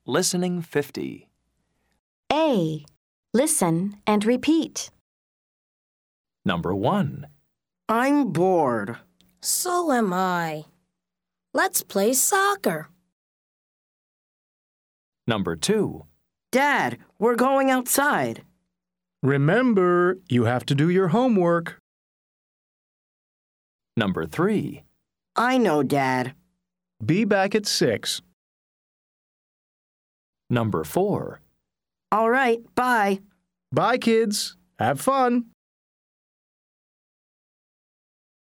Listening 50. A. Listen and repeat. Number 1. I'm bored. So am I. Let's play soccer. Number 2. Dad, we're going outside. Remember, you have to do your homework. Number 3. I know, Dad. Be back at 6. Number 4. All right, bye. Bye, kids. Have fun.